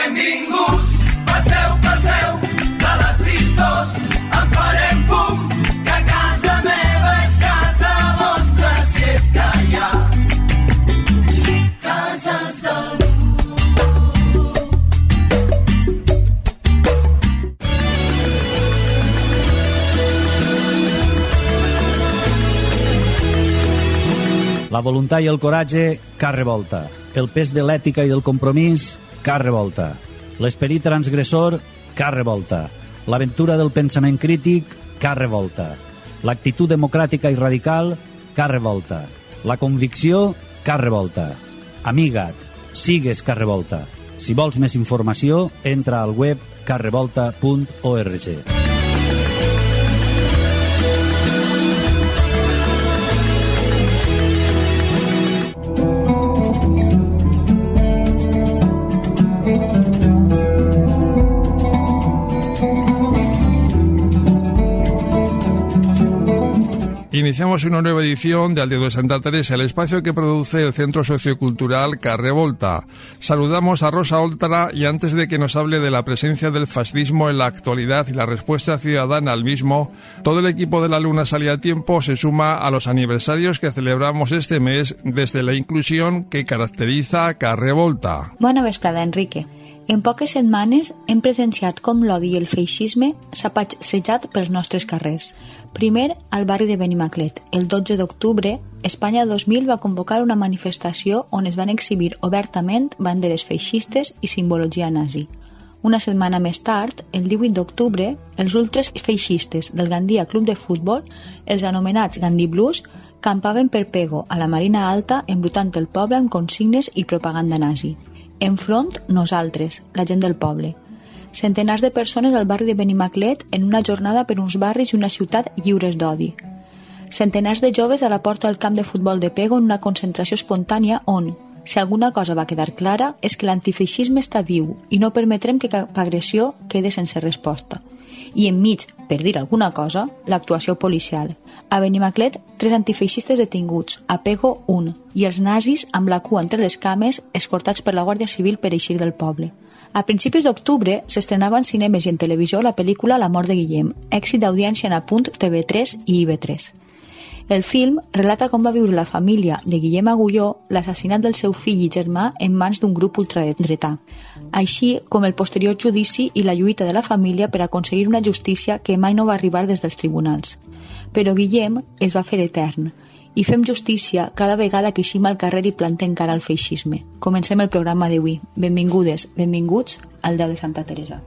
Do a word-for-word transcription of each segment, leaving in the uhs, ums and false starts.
Benvinguts, passeu, passeu, de les tristors en farem fum, que casa meva és casa vostra, si és que hi ha cases d'algú. La voluntat i el coratge, car revolta. El pes de l'ètica i del compromís, car revolta. L'esperit transgressor, car revolta. L'aventura del pensament crític, car revolta. L'actitud democràtica i radical, car revolta. La convicció, car revolta. Amiga't, sigues car revolta. Si vols més informació, entra al web car revolta punt org. Iniciamos una nueva edición de Aldeo de Santa Teresa, el espacio que produce el Centro Sociocultural Car Revolta. Saludamos a Rosa Oltra y antes de que nos hable de la presencia del fascismo en la actualidad y la respuesta ciudadana al mismo, todo el equipo de La Luna Sale a Tiempo se suma a los aniversarios que celebramos este mes desde la inclusión que caracteriza a Car Revolta. Bona vesprada, Enrique. En poques setmanes hem presenciat com l'odi i el feixisme s'ha passejat pels nostres carrers. Primer, al barri de Benimaclet. El dotze d'octubre, Espanya dos mil va convocar una manifestació on es van exhibir obertament banderes feixistes i simbologia nazi. Una setmana més tard, el divuit d'octubre, els ultres feixistes del Gandia Club de Futbol, els anomenats Gandhi Blues, campaven per Pego, a la Marina Alta, embrutant el poble amb consignes i propaganda nazi. Enfront, nosaltres, la gent del poble. Centenars de persones al barri de Benimaclet en una jornada per uns barris i una ciutat lliures d'odi. Centenars de joves a la porta del camp de futbol de Pego en una concentració espontània on, si alguna cosa va quedar clara, és que l'antifeixisme està viu i no permetrem que cap agressió quede sense resposta. I enmig, per dir alguna cosa, l'actuació policial. A Benimaclet, tres antifeixistes detinguts, a Pego un, i els nazis amb la cua entre les cames escortats per la Guàrdia Civil per eixir del poble. A principis d'octubre s'estrenava en cinemes i en televisió la pel·lícula La mort de Guillem, èxit d'audiència en Apunt, T V tres i I V tres. El film relata com va viure la família de Guillem Agulló l'assassinat del seu fill i germà en mans d'un grup ultradretà, així com el posterior judici i la lluita de la família per aconseguir una justícia que mai no va arribar des dels tribunals. Però Guillem es va fer etern, i fem justícia cada vegada que eixim al carrer i plantem cara al feixisme. Comencem el programa d'avui. Benvingudes, benvinguts al Déu de Santa Teresa.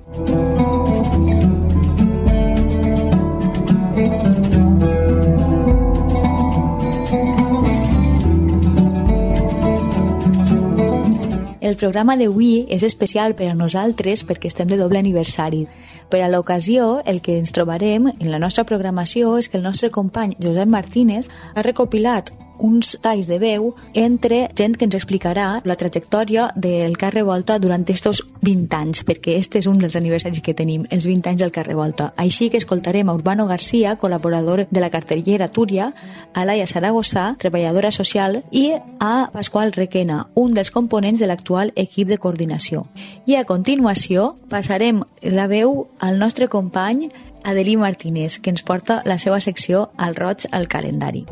El programa d'avui és especial per a nosaltres perquè estem de doble aniversari. Per a l'ocasió, el que ens trobarem en la nostra programació és que el nostre company Josep Martínez ha recopilat uns talls de veu entre gent que ens explicarà la trajectòria del Car Revolta durant estos vint anys, perquè este és un dels aniversaris que tenim, els vint anys del Car Revolta. Així que escoltarem a Urbano García, col·laborador de la cartellera Túria, a Laia Saragossà, treballadora social, i a Pasqual Requena, un dels components de l'actual equip de coordinació. I a continuació passarem la veu al nostre company Adelí Martínez, que ens porta la seva secció al roig al calendari.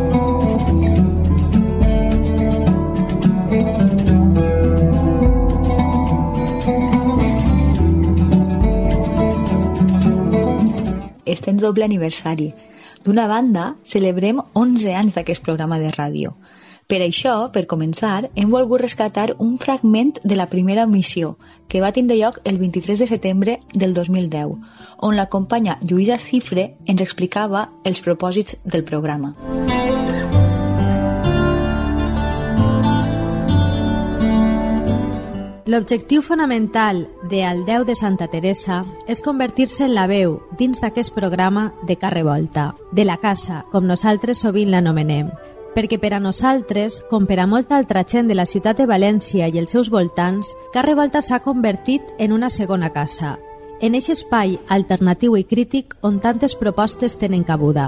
Estem de doble aniversari. D'una banda, celebrem onze anys d'aquest programa de ràdio. Per això, per començar, hem volgut rescatar un fragment de la primera emissió, que va tindre lloc el vint-i-tres de setembre del dos mil deu, on la companya Lluïsa Cifre ens explicava els propòsits del programa. L'objectiu fonamental de Al Déu de Santa Teresa és convertir-se en la veu dins d'aquest programa de Car Revolta, de la casa, com nosaltres sovint l'anomenem, perquè per a nosaltres, com per a molta altra gent de la ciutat de València i els seus voltants, Car Revolta s'ha convertit en una segona casa, en eixe espai alternatiu i crític on tantes propostes tenen cabuda.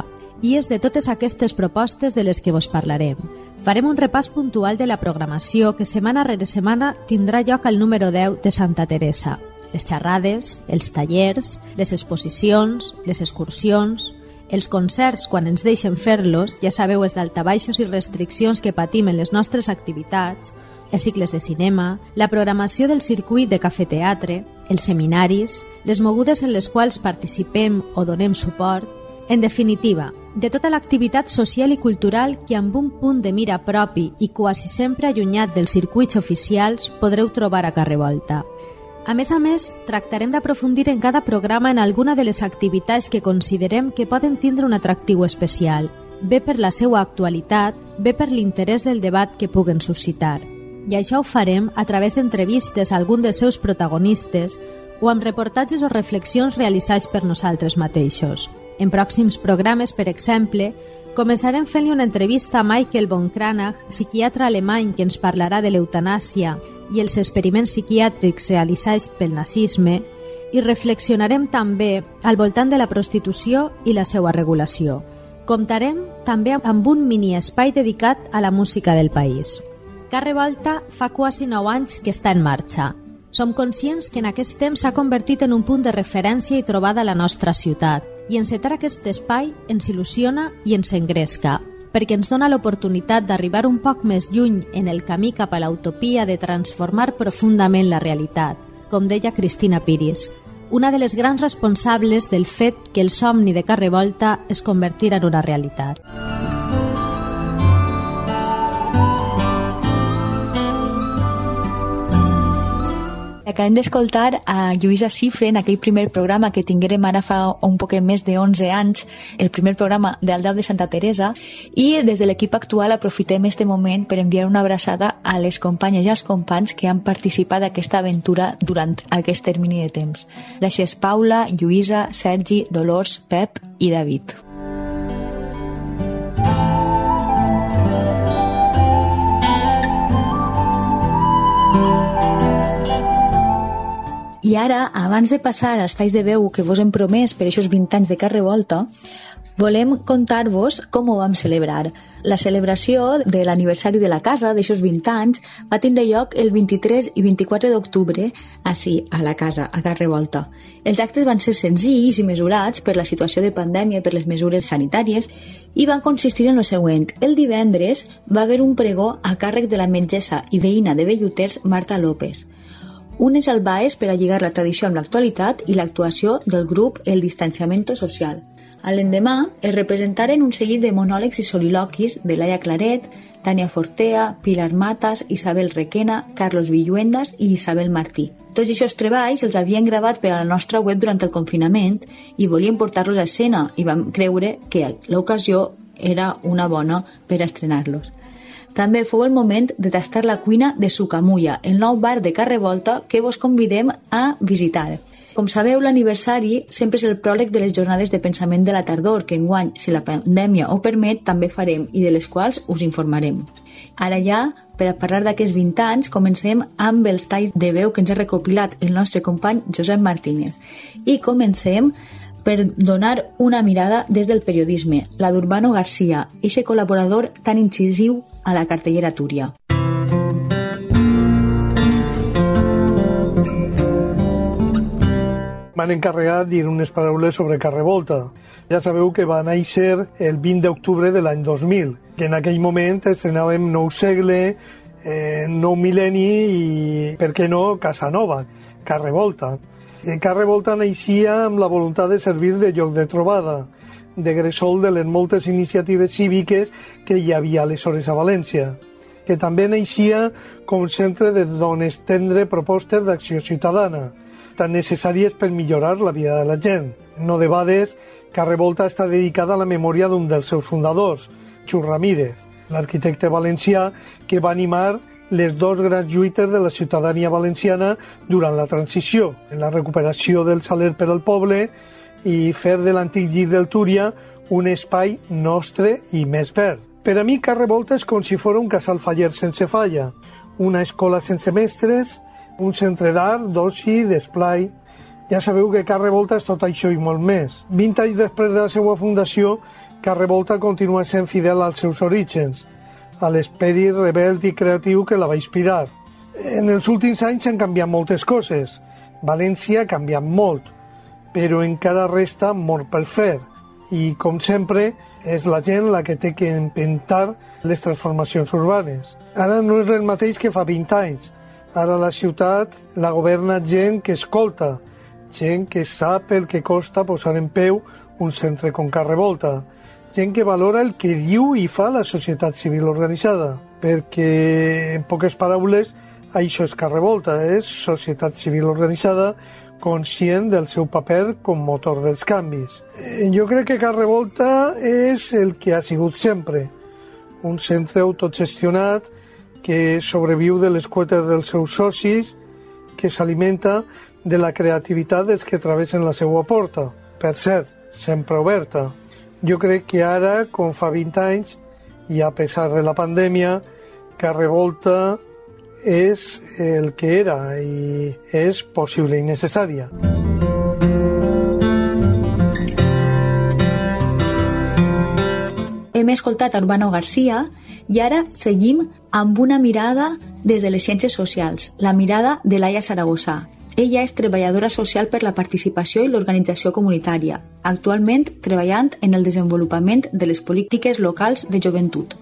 i és de totes aquestes propostes de les que vos parlarem. Farem un repàs puntual de la programació que setmana rere setmana tindrà lloc al número deu de Santa Teresa. Les xerrades, els tallers, les exposicions, les excursions, els concerts quan ens deixen fer-los, ja sabeu els daltabaixos i restriccions que patim en les nostres activitats, els cicles de cinema, la programació del circuit de cafè-teatre, els seminaris, les mogudes en les quals participem o donem suport, en definitiva, de tota l'activitat social i cultural que amb un punt de mira propi i quasi sempre allunyat dels circuits oficials podreu trobar a Carrer Volta. A més a més, tractarem d'aprofundir en cada programa en alguna de les activitats que considerem que poden tindre un atractiu especial, bé per la seva actualitat, bé per l'interès del debat que puguen suscitar. I això ho farem a través d'entrevistes a algun dels seus protagonistes o amb reportatges o reflexions realitzats per nosaltres mateixos. En pròxims programes, per exemple, començarem fent-li una entrevista a Michael von Kranach, psiquiatre alemany que ens parlarà de l'eutanàsia i els experiments psiquiàtrics realitzats pel nazisme, i reflexionarem també al voltant de la prostitució i la seva regulació. Comptarem també amb un mini-espai dedicat a la música del país. Carrer Volta fa quasi nou anys que està en marxa. Som conscients que en aquest temps s'ha convertit en un punt de referència i trobada a la nostra ciutat, i encetar aquest espai ens il·lusiona i ens engresca, perquè ens dona l'oportunitat d'arribar un poc més lluny en el camí cap a l'utopia de transformar profundament la realitat, com deia Cristina Piris, una de les grans responsables del fet que el somni de Carrer Volta es convertirà en una realitat. Acabem d'escoltar a Lluïsa Cifre en aquell primer programa que tinguérem ara fa un poquet més de onze anys, el primer programa del deu de Santa Teresa, i des de l'equip actual aprofitem este moment per enviar una abraçada a les companyes i als companys que han participat d'aquesta aventura durant aquest termini de temps. Gràcies Paula, Lluïsa, Sergi, Dolors, Pep i David. I ara, abans de passar als talls de veu que vos hem promès per aquests vint anys de Carrer Volta, volem contar-vos com ho vam celebrar. La celebració de l'aniversari de la casa, d'aixòs vint anys, va tindre lloc el vint-i-tres i vint-i-quatre d'octubre, així, a la casa, a Carrer Volta. Els actes van ser senzills i mesurats per la situació de pandèmia i per les mesures sanitàries i van consistir en el següent. El divendres va haver un pregó a càrrec de la metgessa i veïna de Belluters, Marta López. Unes albaes per a lligar la tradició amb l'actualitat i l'actuació del grup El Distanciamiento Social. A l'endemà es representaren un seguit de monòlegs i soliloquis de Laia Claret, Tània Fortea, Pilar Matas, Isabel Requena, Carlos Villuendas i Isabel Martí. Tots aquests treballs els havien gravat per a la nostra web durant el confinament i volíem portar-los a escena i vam creure que l'ocasió era una bona per a estrenar-los. També fou el moment de tastar la cuina de Sucamulla, el nou bar de Carrer Volta que vos convidem a visitar. Com sabeu, l'aniversari sempre és el pròleg de les jornades de pensament de la tardor, que enguany, si la pandèmia ho permet, també farem i de les quals us informarem. Ara ja, per a parlar d'aquests vint anys, comencem amb els talls de veu que ens ha recopilat el nostre company Josep Martínez. I comencem per donar una mirada des del periodisme, la d'Urbano García, eixe col·laborador tan incisiu a la cartellera Túria. M'han encarregat dir unes paraules sobre Carrer Volta. Ja sabeu que va néixer el vint d'octubre de l'any dos mil, que en aquell moment estrenàvem nou segle, eh, nou mil·lenni i, per què no, Casa Nova, Carrer Volta. En Carrer Volta naixia amb la voluntat de servir de lloc de trobada, de gresol de les moltes iniciatives cíviques que hi havia aleshores a València, que també naixia com centre de d'on estendre propostes d'acció ciutadana, tan necessàries per millorar la vida de la gent. No debades, Carrer Volta està dedicada a la memòria d'un dels seus fundadors, Xus Ramírez, l'arquitecte valencià que va animar les dos grans lluites de la ciutadania valenciana durant la transició, en la recuperació del saler per al poble i fer de l'antic llit del Túria un espai nostre i més verd. Per a mi, Carrer Volta és com si fos un casal faller sense falla, una escola sense mestres, un centre d'art, d'oci, d'esplai. Ja sabeu que Carrer Volta és tot això i molt més. vint anys després de la seva fundació, Carre Volta continua sent fidel als seus orígens, a l'esperit rebel i creatiu que la va inspirar. En els últims anys han canviat moltes coses. València ha canviat molt, però encara resta molt per fer. I, com sempre, és la gent la que té que empentar les transformacions urbanes. Ara no és el mateix que fa vint anys. Ara la ciutat la governa gent que escolta, gent que sap el que costa posar en peu un centre com Carre Volta, gent que valora el que diu i fa la societat civil organitzada, perquè, en poques paraules, això és Carre Volta, és societat civil organitzada conscient del seu paper com motor dels canvis. Jo crec que Carre Volta és el que ha sigut sempre, un centre autogestionat que sobreviu de les quotes dels seus socis, que s'alimenta de la creativitat dels que travessen la seva porta. Per cert, sempre oberta. Jo crec que ara, com fa vint anys, i a pesar de la pandèmia, Carre Volta és el que era i és possible i necessària. Hem escoltat a Urbano García i ara seguim amb una mirada des de les ciències socials, la mirada de Laia Saragossa. Ella és treballadora social per la participació i l'organització comunitària, actualment treballant en el desenvolupament de les polítiques locals de joventut.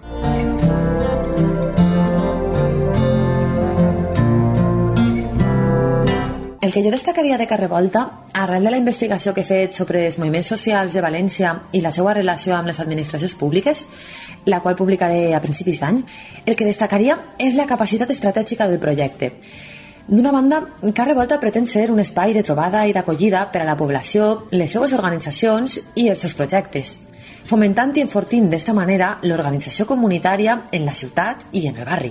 El que jo destacaria de Carre Volta, arrel de la investigació que he fet sobre els moviments socials de València i la seva relació amb les administracions públiques, la qual publicaré a principis d'any, el que destacaria és la capacitat estratègica del projecte. D'una banda, Carre Volta pretén ser un espai de trobada i d'acollida per a la població, les seues organitzacions i els seus projectes, fomentant i enfortint d'esta manera l'organització comunitària en la ciutat i en el barri.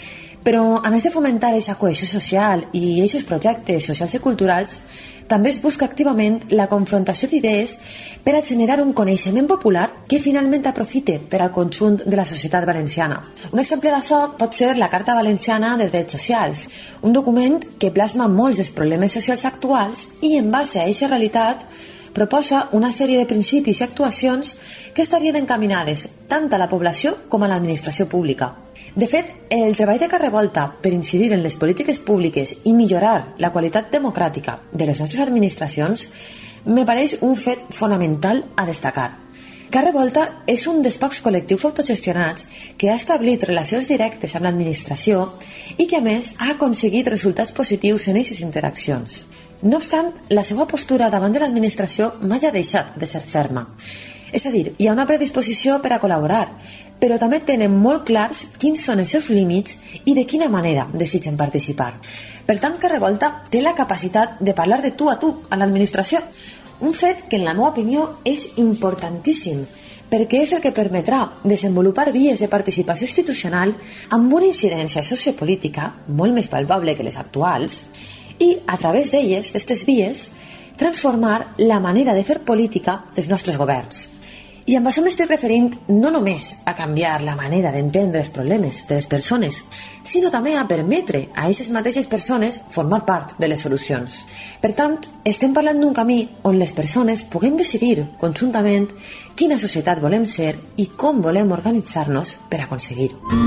Però, a més de fomentar aquesta cohesió social i aquests projectes socials i culturals, també es busca activament la confrontació d'idees per a generar un coneixement popular que finalment aprofite per al conjunt de la societat valenciana. Un exemple d'això pot ser la Carta Valenciana de Drets Socials, un document que plasma molts dels problemes socials actuals i, en base a aquesta realitat, proposa una sèrie de principis i actuacions que estarien encaminades tant a la població com a l'administració pública. De fet, el treball de Carre Volta per incidir en les polítiques públiques i millorar la qualitat democràtica de les nostres administracions me pareix un fet fonamental a destacar. Carre Volta és un dels pocs col·lectius autogestionats que ha establit relacions directes amb l'administració i que, a més, ha aconseguit resultats positius en aquestes interaccions. No obstant, la seva postura davant de l'administració mai ha deixat de ser ferma. És a dir, hi ha una predisposició per a col·laborar, però també tenen molt clars quins són els seus límits i de quina manera desitgen participar. Per tant, Carre Volta té la capacitat de parlar de tu a tu a l'administració, un fet que en la meva opinió és importantíssim, perquè és el que permetrà desenvolupar vies de participació institucional amb una incidència sociopolítica molt més palpable que les actuals i, a través d'elles, d'aquestes vies, transformar la manera de fer política dels nostres governs. I amb això m'estic referint no només a canviar la manera d'entendre els problemes de les persones, sinó també a permetre a aquestes mateixes persones formar part de les solucions. Per tant, estem parlant d'un camí on les persones puguem decidir conjuntament quina societat volem ser i com volem organitzar-nos per aconseguir-ho.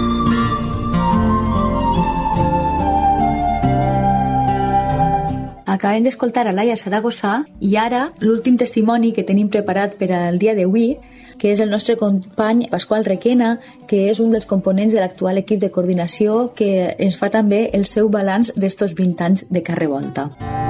Acabem d'escoltar a Laia Saragossa i ara l'últim testimoni que tenim preparat per al dia d'avui, que és el nostre company Pasqual Requena, que és un dels components de l'actual equip de coordinació que ens fa també el seu balanç d'estos vint anys de Carre Volta.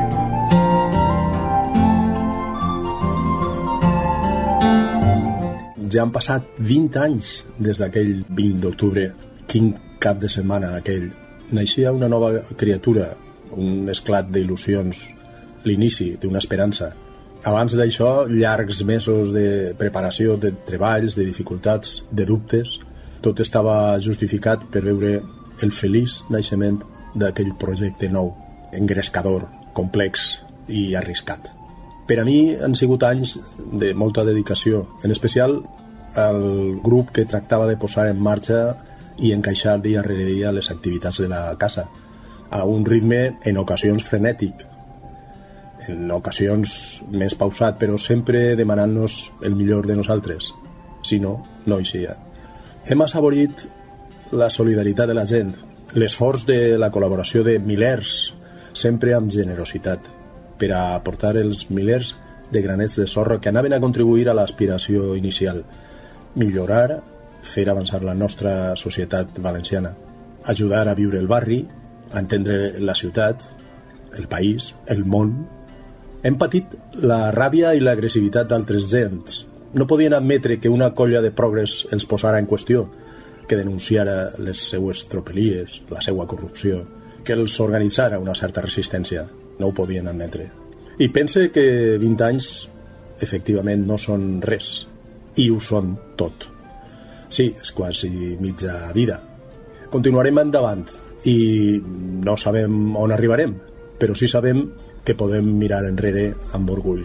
Ja han passat vint anys des d'aquell vint d'octubre, quin cap de setmana aquell. Naixia una nova criatura, un esclat d'il·lusions, l'inici d'una esperança. Abans d'això, llargs mesos de preparació, de treballs, de dificultats, de dubtes. Tot estava justificat per veure el feliç naixement d'aquell projecte nou, engrescador, complex i arriscat. Per a mi han sigut anys de molta dedicació, en especial al grup que tractava de posar en marxa i encaixar dia rere dia les activitats de la casa, a un ritme en ocasions frenètic, en ocasions més pausat, però sempre demanant-nos el millor de nosaltres. si no, no hi sia. Hem assaborit la solidaritat de la gent, l'esforç de la col·laboració de milers, sempre amb generositat, per a aportar els milers de granets de sorra que anaven a contribuir a l'aspiració inicial, millorar, fer avançar la nostra societat valenciana, ajudar a viure el barri, a entendre la ciutat, el país, el món. Hem patit la ràbia i l'agressivitat d'altres gents. No podien admetre que una colla de progres els posara en qüestió, que denunciara les seues tropelies, la seua corrupció, que els organitzara una certa resistència. No ho podien admetre. I pense que vint anys, efectivament, no són res. I ho són tot. Sí, és quasi mitja vida. Continuarem endavant i no sabem on arribarem, però sí sabem que podem mirar enrere amb orgull.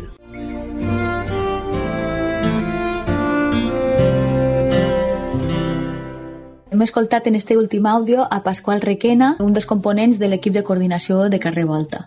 Hem escoltat en este últim àudio a Pasqual Requena, un dels components de l'equip de coordinació de Carrer Volta.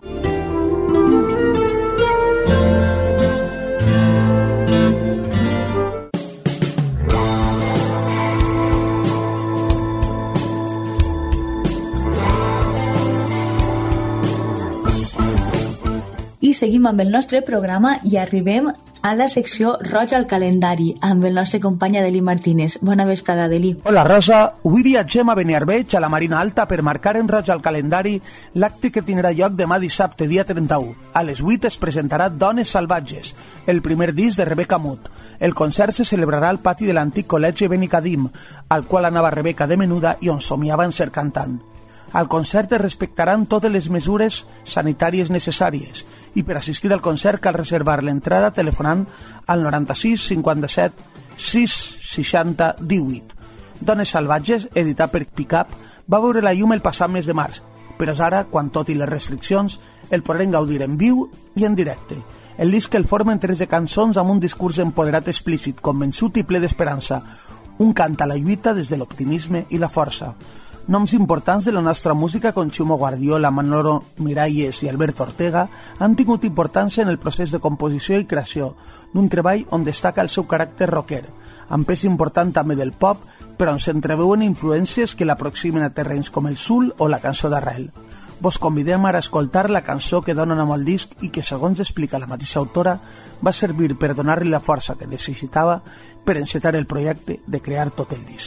I seguim amb el nostre programa i arribem a la secció Roig al calendari amb el nostre company Adelí Martínez. Bona vesprada, Adelí. Hola, Rosa. Avui viatgem a Beniarbeig, a la Marina Alta, per marcar en roig al calendari l'acte que tindrà lloc demà dissabte, dia trenta-u. A les vuit es presentarà Dones Salvatges, el primer disc de Rebeca Mut. El concert se celebrarà al pati de l'antic col·legi Benicadim, al qual anava Rebeca de menuda i on somiava en ser cantant. Al concert es respectaran totes les mesures sanitàries necessàries i per assistir al concert cal reservar l'entrada telefonant al noranta-sis cinquanta-set sis seixanta divuit. Dones Salvatges, editat per Picap, va veure la llum el passat mes de març, però és ara, quan tot i les restriccions, el podrem gaudir en viu i en directe. El disc el formen tretze cançons amb un discurs empoderat explícit, convençut i ple d'esperança, un cant a la lluita des de l'optimisme i la força. Noms importants de la nostra música com Xumo Guardiola, Manolo Miralles i Albert Ortega han tingut importància en el procés de composició i creació d'un treball on destaca el seu caràcter rocker, amb pes important també del pop, però on s'entreveuen influències que l'aproximen a terrenys com el soul o la cançó d'arrel. Vos convidem ara a escoltar la cançó que dona nom al disc i que, segons explica la mateixa autora, va servir per donar-li la força que necessitava per encetar el projecte de crear tot el disc.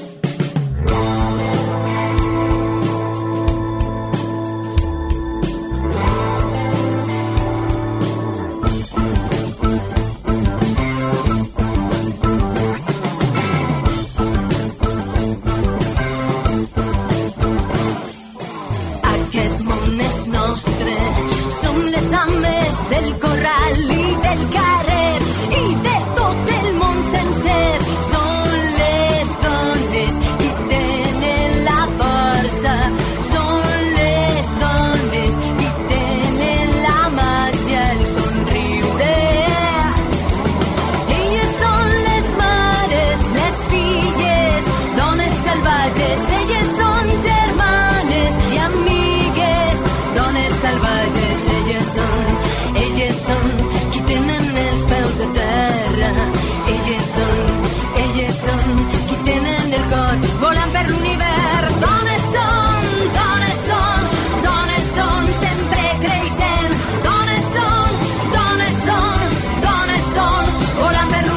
Volen per l'univers, dones són, dones són, dones són, sempre creixent, dones són, dones són, dones són, volen per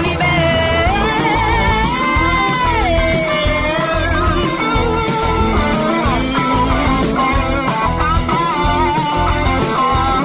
l'univers.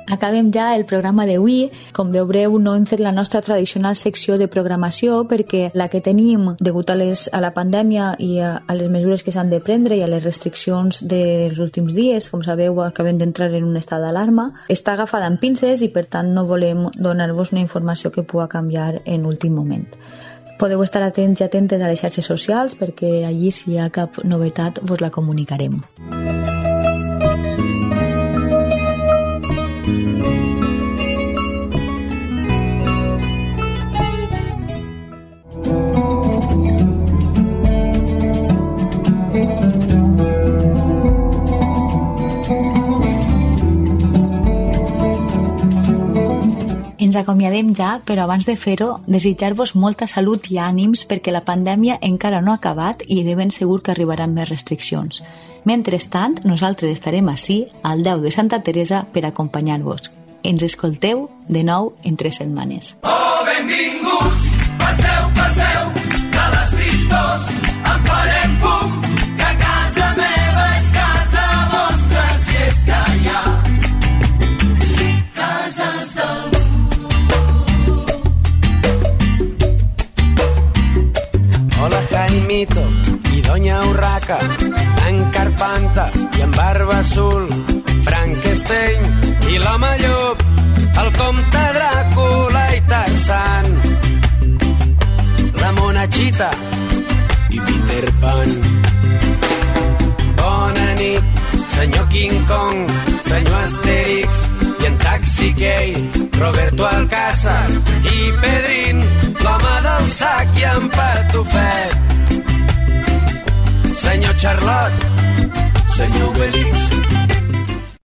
Acabem ja el programa d'avui. Com veureu, no hem fet la nostra tradicional secció de programació perquè la que tenim, degut a, les, a la pandèmia i a, a les mesures que s'han de prendre i a les restriccions dels últims dies, com sabeu, acabem d'entrar en un estat d'alarma, està agafada amb pinces i per tant no volem donar-vos una informació que pugui canviar en últim moment. Podeu estar atents i atentes a les xarxes socials perquè allí, si hi ha cap novetat, vos la comunicarem. Ens acomiadem ja, però abans de fer-ho, desitjar-vos molta salut i ànims perquè la pandèmia encara no ha acabat i de ben segur que arribaran més restriccions. Mentrestant, nosaltres estarem ací, al deu de Santa Teresa, per acompanyar-vos. Ens escolteu de nou en tres setmanes. Oh, benvinguts, passeu, passeu, de les tristors en farem fum, que casa meva és casa vostra, si és que hi ha cases del Hola Jaimito i Doña Urraca, en Carpanta i en Barba Azul, Frankenstein i l'home llop, el comte Dràcula i Tarzan, la monachita i Peter Pan. Bona nit, senyor King Kong, senyor Asterix i en Taxi Gay, Roberto Alcázar i Pedrín, l'home del sac i en Patufet, senyor Charlot, senyor Obelix,